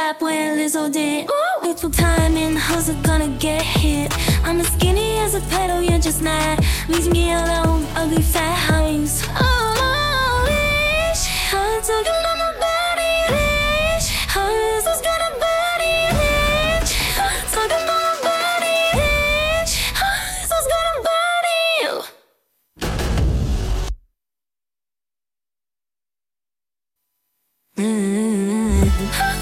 rap when Lizzo did. Ooh, it took time and hoes are gonna get hit. I'm as skinny as a pedal, you're just mad. Leave me alone, ugly fat hoes. Oh, leash, I'm talking on my body, leash. Hoes is gonna body, leash. I'm talking on my body, leash. Hoes is gonna body you. Mm-hmm.